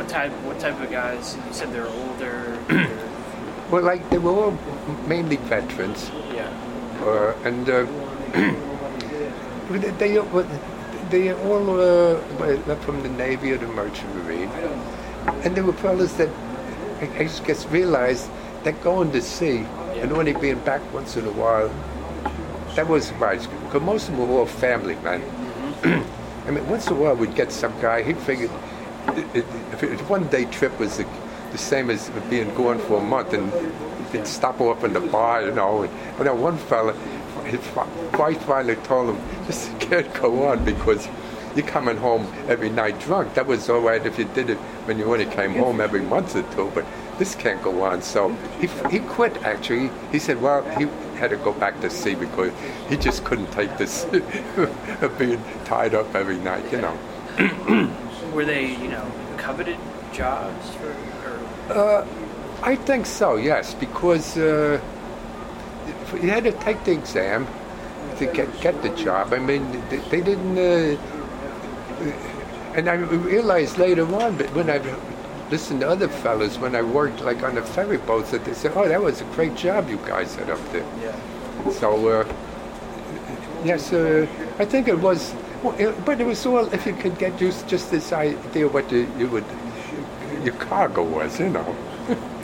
What type of guys? You said they're older. Well, like they were all mainly veterans, Yeah. and they all were from the Navy or the Merchant Marine, and there were fellas that I guess realized that going to sea and only being back once in a while, that was right. Because most of them were all family men. I mean, once in a while we'd get some guy. He figured if a one-day trip was the same as being gone for a month, and he'd stop off in the bar, you know. And that one fella, his wife finally told him, "This can't go on because you're coming home every night drunk. That was all right if you did it when you only came home every month or two, but this can't go on." So he quit, actually. He said, well, he had to go back to sea because he just couldn't take this of being tied up every night, you know. Were they, coveted jobs for? I think so, yes, because you had to take the exam to get the job. I mean, they didn't... and I realized later on, but when I listened to other fellas, when I worked like on the ferry boats, that they said, "Oh, that was a great job you guys had up there." Yeah. So, yes, I think it was, but it was all if you could get just this idea what your cargo was, you know.